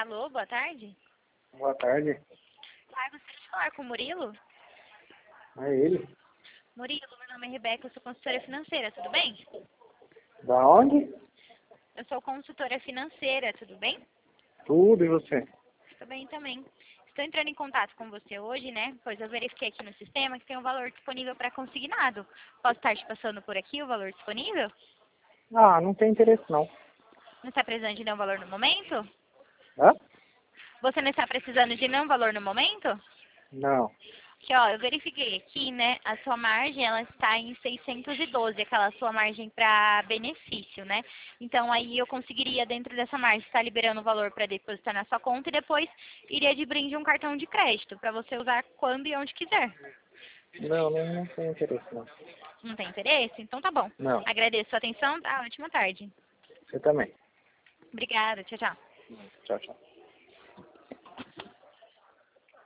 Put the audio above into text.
Alô, boa tarde. Boa tarde. Ah, gostaria de falar com o Murilo? É ele? Murilo, meu nome é Rebeca, eu sou consultora financeira, tudo bem? Da onde? Eu sou consultora financeira, tudo bem? Tudo, e você? Tudo bem também. Estou entrando em contato com você hoje, né? Pois eu verifiquei aqui no sistema que tem um valor disponível para consignado. Posso estar te passando por aqui o valor disponível? Ah, não tem interesse não. Não está precisando de nenhum valor no momento? Hã? Você não está precisando de nenhum valor no momento? Não. Que, ó, eu verifiquei aqui, né, a sua margem, ela está em 612, aquela sua margem para benefício, né? Então, aí eu conseguiria, dentro dessa margem, estar liberando o valor para depositar na sua conta e depois iria de brinde um cartão de crédito, para você usar quando e onde quiser. Não tem interesse não. Não tem interesse? Então tá bom. Não. Agradeço a sua atenção, tá? Ótima tarde. Você também. Obrigada, tchau, tchau. Tchau, tchau.